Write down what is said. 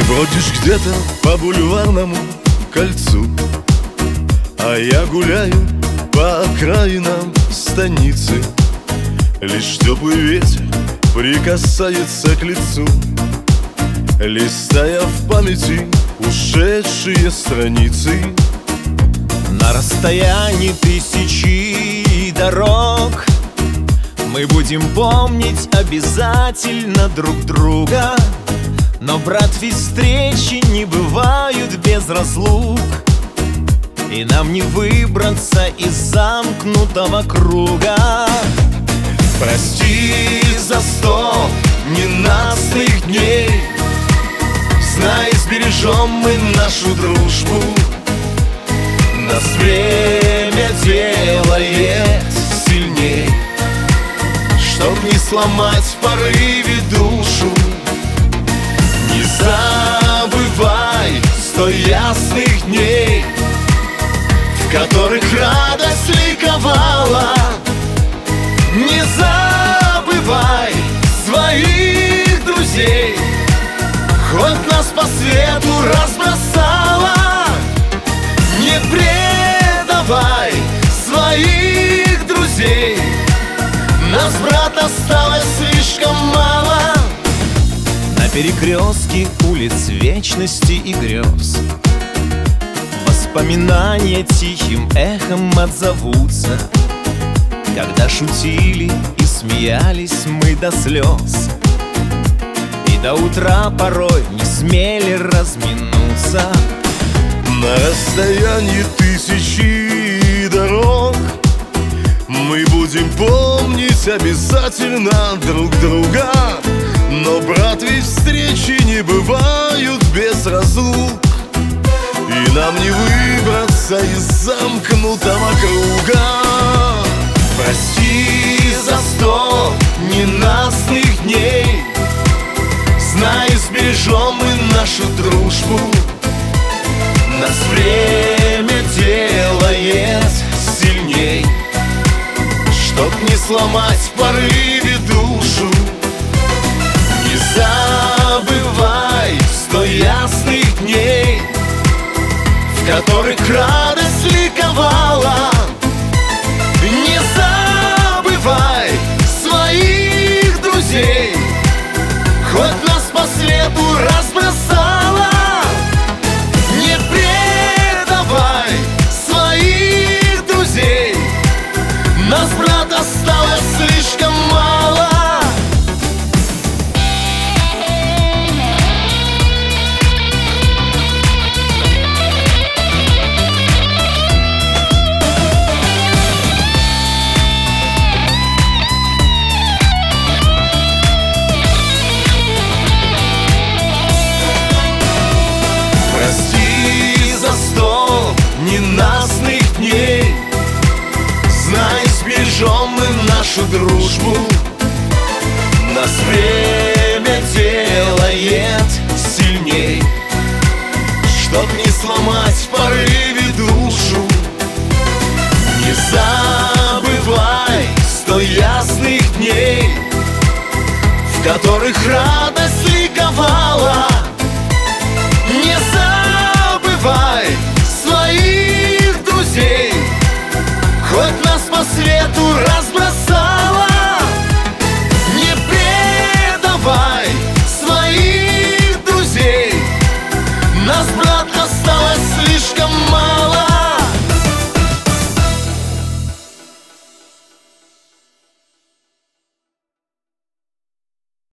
Бродишь где-то по бульварному кольцу, а я гуляю по окраинам станицы. Лишь теплый ветер прикасается к лицу, листая в памяти ушедшие страницы. На расстоянии тысячи дорог мы будем помнить обязательно друг друга. Но, брат, ведь встречи не бывают без разлук, и нам не выбраться из замкнутого круга. Прости за 100 ненастных дней, знай, сбережем мы нашу дружбу. Нас время делает сильней, чтоб не сломать в порыве душу. Не забывай 100 ясных дней, в которых радость ликовала. Не забывай своих друзей, хоть нас по свету разбросала. Не предавай своих друзей, нас, брат, осталось слишком мало. На перекрестке улиц вечности и грез воспоминания тихим эхом отзовутся, когда шутили и смеялись мы до слез, и до утра порой не смели разминуться. На расстоянии тысячи дорог мы будем помнить обязательно друг друга. Но, брат, ведь встречи не бывают без разлук, и нам не выбраться из замкнутого круга. Прости за 100 ненастных дней, знай, сбережем мы нашу дружбу. Нас время делает сильней, чтоб не сломать в порыве душу. Не забывай 100 ясных дней, в которых радость ликовала. Не забывай своих друзей, хоть нас по свету разбросала. Не предавай своих друзей, нас, брат, осталось слишком мало. Прости за 100 ненастных дней, знай, сбережем мы нашу дружбу. Нас время делает сильней, чтоб не сломать в порыве душу. Не забывай 100 ясных дней, в которых радость ликовала.